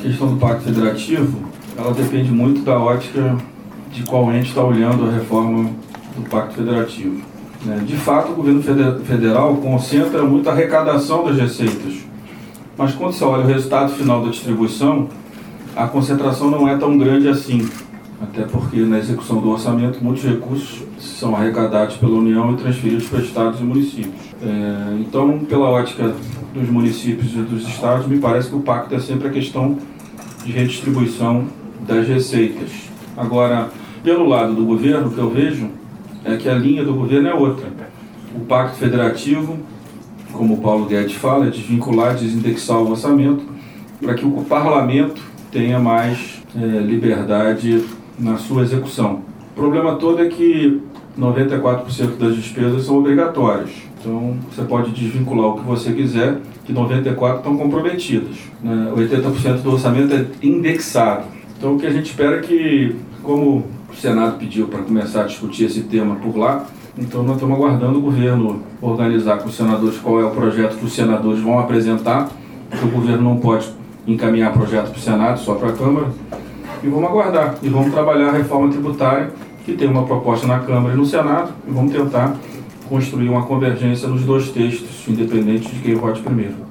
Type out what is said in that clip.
questão do Pacto Federativo, ela depende muito da ótica de qual ente está olhando a reforma do Pacto Federativo. De fato, o governo federal concentra muito a arrecadação das receitas, mas quando você olha o resultado final da distribuição, a concentração não é tão grande assim, até porque na execução do orçamento muitos recursos são arrecadados pela União e transferidos para estados e municípios. Então, pela ótica dos municípios e dos estados, me parece que o pacto é sempre a questão de redistribuição das receitas. Agora, pelo lado do governo, o que eu vejo é que a linha do governo é outra. O Pacto Federativo, como o Paulo Guedes fala, é desvincular, desindexar o orçamento para que o parlamento tenha mais liberdade na sua execução. O problema todo é que 94% das despesas são obrigatórias. Então, você pode desvincular o que você quiser, que 94% estão comprometidas. 80% do orçamento é indexado. Então, o que a gente espera é que, como o Senado pediu para começar a discutir esse tema por lá, então nós estamos aguardando o governo organizar com os senadores qual é o projeto que os senadores vão apresentar, porque o governo não pode encaminhar projeto para o Senado, só para a Câmara, e vamos aguardar, e vamos trabalhar a reforma tributária, que tem uma proposta na Câmara e no Senado, e vamos tentar construir uma convergência nos dois textos, independente de quem vote primeiro.